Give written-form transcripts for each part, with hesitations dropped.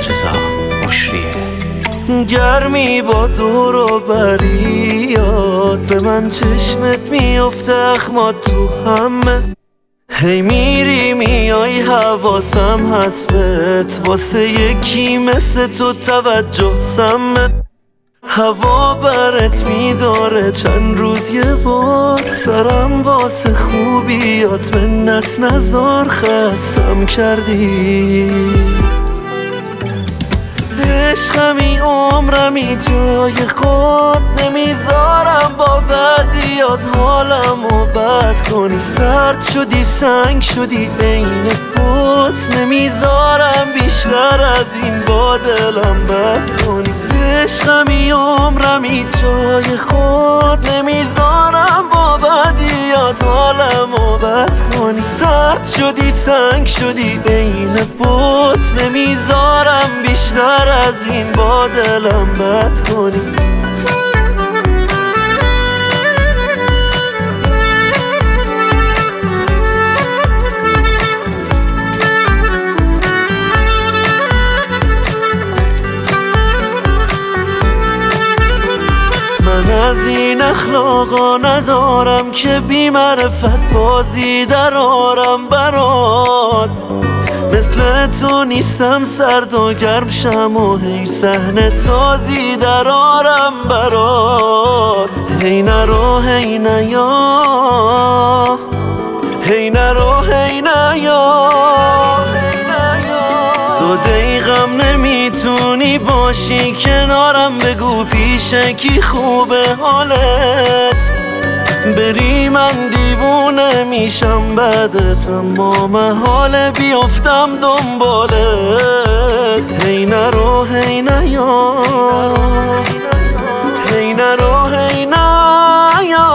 مرتضی مشریه. گرمی با دور و بریات به من چشمت میفته اخمات تو همه. هی میری میای حواسم هست بهت، واسه یکی مثل تو توجه سمه. هوا برت میداره چند روز یه بار، سرم واسه خوبیات منت نزار، خستم کردی. عشقمی عمرمی جای خود نمیذارم با بدیات حالمو بد کنی. سرد شدی سنگ شدی عین بوت، نمیذارم بیشتر از این با دلم بد کنی. عشقمی عمرمی جای خود نمیذارم با بدیات حالمو بد کنی. سرد شدی سنگ شدی عین بوت، نمیذارم بیشتر از این با دلم بد کنی. من از این اخلاقا ندارم که بی معرفت بازی در آرم برات. مثل تو نیستم سرد و گرم شم و هی صحنه سازی در آرم برات. هی نرو هی نیا، هی نرو هی نیا. 2 دقیقم نمیتونی باشی کنارم، بگو پیش کی خوبه حالت. بری من دیوونه میشم بعدت، اما محاله بیافتم دنبالت. هی نرو هی نیا، هی نرو هی نیا.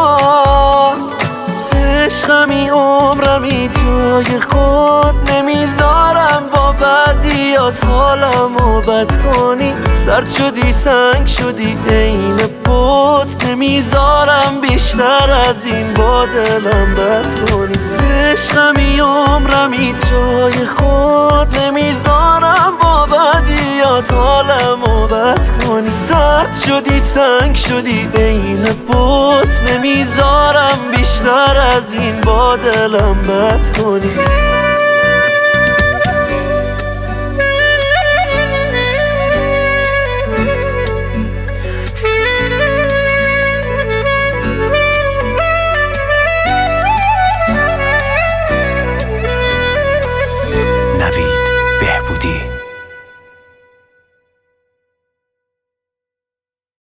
عشقمی عمرمی جای خود نمیذارم با بدیات حالمو بد کنی. سرد شدی سنگ شدی عین بوت، نمیذارم بیشتر از این با دلم بد کنی. عشقمی عمرمی جای خود نمیذارم با بدیات حالمو بد کنی. سرد شدی سنگ شدی عین بوت، نمیذارم بیشتر از این با دلم بد کنی.